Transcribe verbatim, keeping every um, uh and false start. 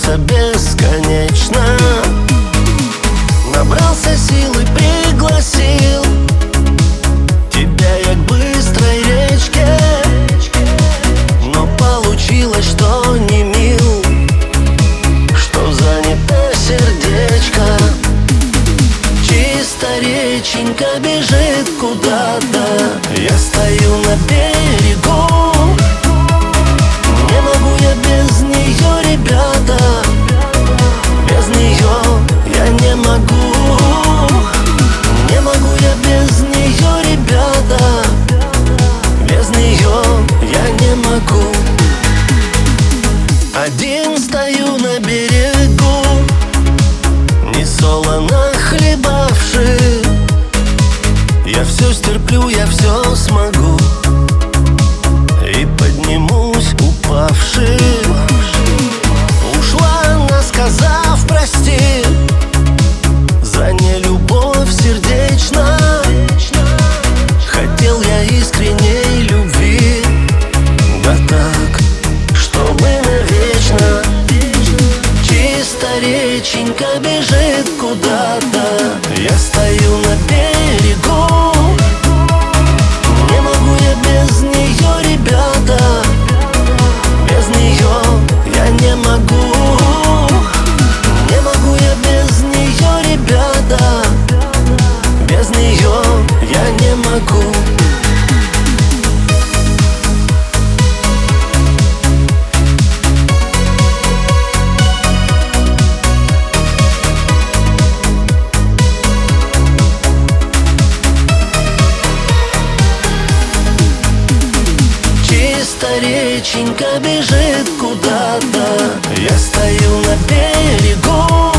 длится бесконечно. Набрался силы, пригласил тебя я к быстрой речке, но получилось, что не мил, что занято сердечко. Чисто реченька бежит куда-то, я стою на берегу. Не могу я без нее, ребята, без нее я не могу. Не могу я без нее, ребята, без нее я не могу. Один стою на берегу, несолоно хлебавши. Я все стерплю, я все смогу, и поднимусь упавши. Ушла она, сказав прости, за нелюбовь сердечно. Хотел я искренней любви, да так, чтобы навечно. Чисто реченька бежит куда-то, я стою на берегу. Не могу я без нее, ребята, без нее я не могу. Не могу я без нее, ребята, без нее я не могу. Чисто реченька бежит куда-то, я стою на берегу.